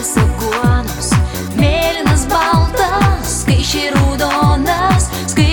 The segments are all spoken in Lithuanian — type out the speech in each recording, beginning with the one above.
žiedas aguonos, mėlynas baltas, skaičiai raudonas,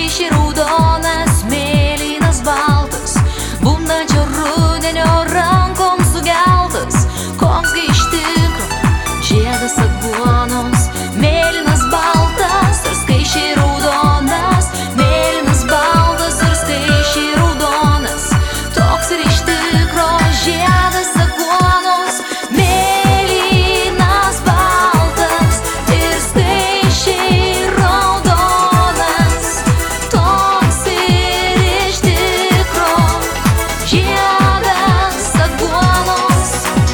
mėlynas baltas, bundančio rudenio rankom sugeltas, koksgi iš tikro žiedas aguonos, mėlynas baltas ir skaičiai raudonas, mėlynas baltas ir skaičiai raudonas, toks ir iš tikro žiedas aguonos, mėlynas baltas ir skaičiai raudonas, toks ir iš tikro žiedas aguonos,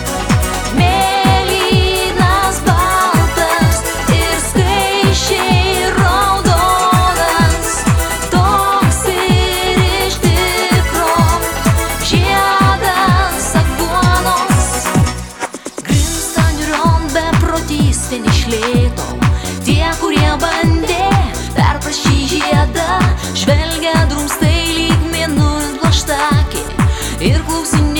mėlynas baltas ir skaičiai raudonas, toks ir iš tikro žiedas aguonos. Grimsta niūrion beprotystėn iš lėto, tie, kurie bandė perprast šį žiedą, žvelgia drumstai lyg mėnulis blaštakė ir klausinėja